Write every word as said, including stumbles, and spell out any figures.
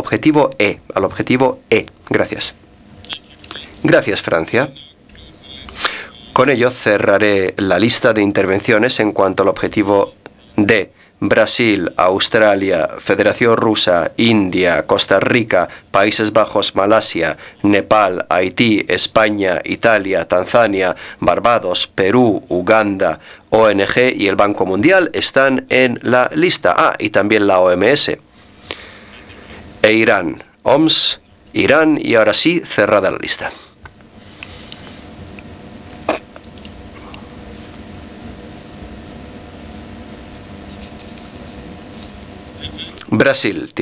objetivo E, al objetivo E. Gracias. Gracias, Francia. Con ello cerraré la lista de intervenciones en cuanto al objetivo D. Brasil, Australia, Federación Rusa, India, Costa Rica, Países Bajos, Malasia, Nepal, Haití, España, Italia, Tanzania, Barbados, Perú, Uganda, O N G y el Banco Mundial están en la lista. Ah, y también la O M S. E Irán, O M S, Irán y ahora sí, cerrada la lista. Brasil.